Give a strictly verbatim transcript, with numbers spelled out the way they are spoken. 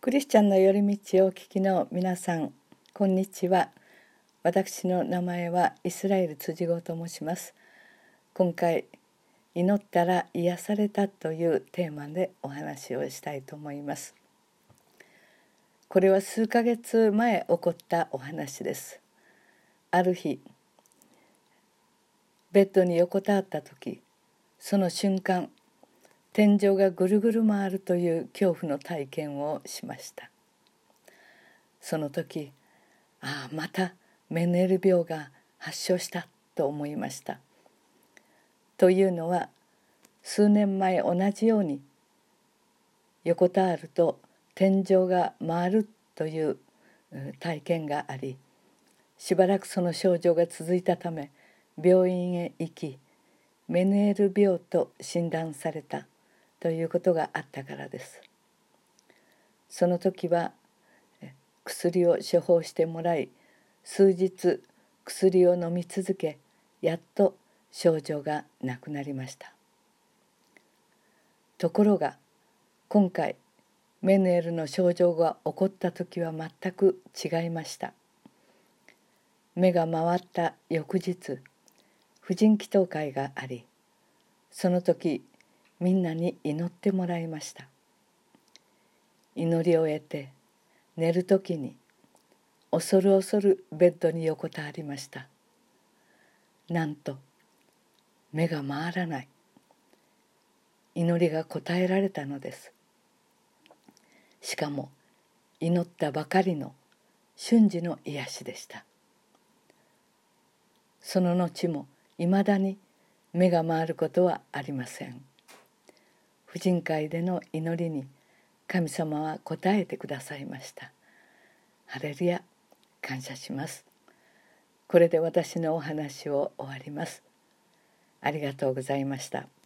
クリスチャンの寄り道をお聞きの皆さん、こんにちは。私の名前はイスラエル辻子と申します。今回、祈ったら癒されたというテーマでお話をしたいと思います。これは数ヶ月前起こったお話です。ある日、ベッドに横たわった時、その瞬間、天井がぐるぐる回るという恐怖の体験をしました。その時、ああまたメネール病が発症したと思いました。というのは、数年前同じように横たわると天井が回るという体験があり、しばらくその症状が続いたため病院へ行き、メネール病と診断されたということがあったからです。その時は薬を処方してもらい、数日薬を飲み続け、やっと症状がなくなりました。ところが今回メネールの症状が起こった時は全く違いました。目が回った翌日、婦人祈祷会があり、その時みんなに祈ってもらいました。祈りを得て寝る時に恐る恐るベッドに横たわりました。なんと目が回らない。祈りが応えられたのです。しかも祈ったばかりの瞬時の癒しでした。その後もいまだに目が回ることはありません。婦人会での祈りに神様は応えてくださいました。ハレルヤ、感謝します。これで私のお話を終わります。ありがとうございました。